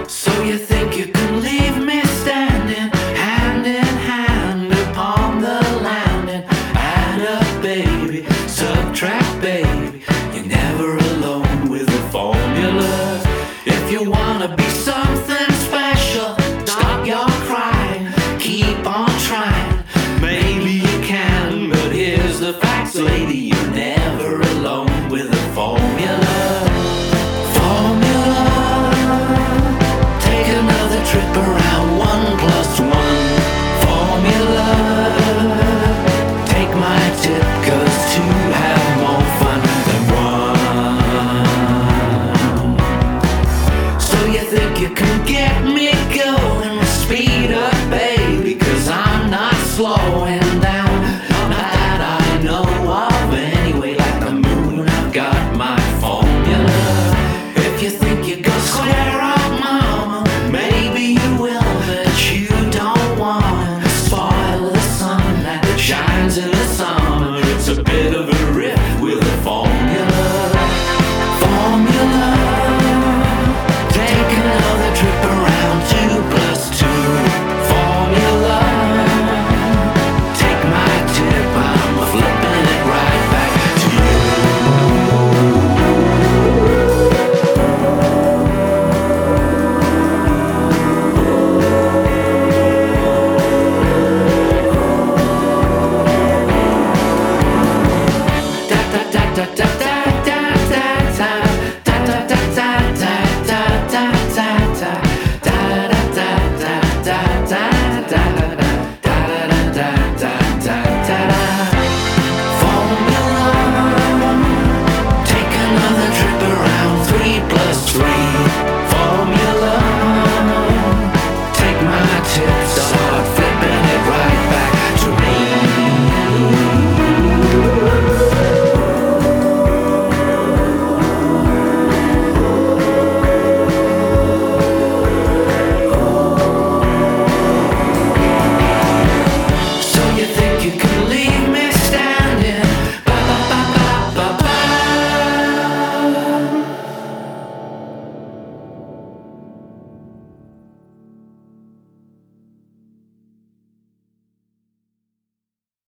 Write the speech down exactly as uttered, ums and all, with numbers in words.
So you think you can leave me standing hand in hand upon the landing? Add up, baby, subtract, baby. You're never alone with the formula. If you wanna be something special, stop your crying, keep on trying. Maybe you can, but here's the facts, lady. You're never alone with the formula.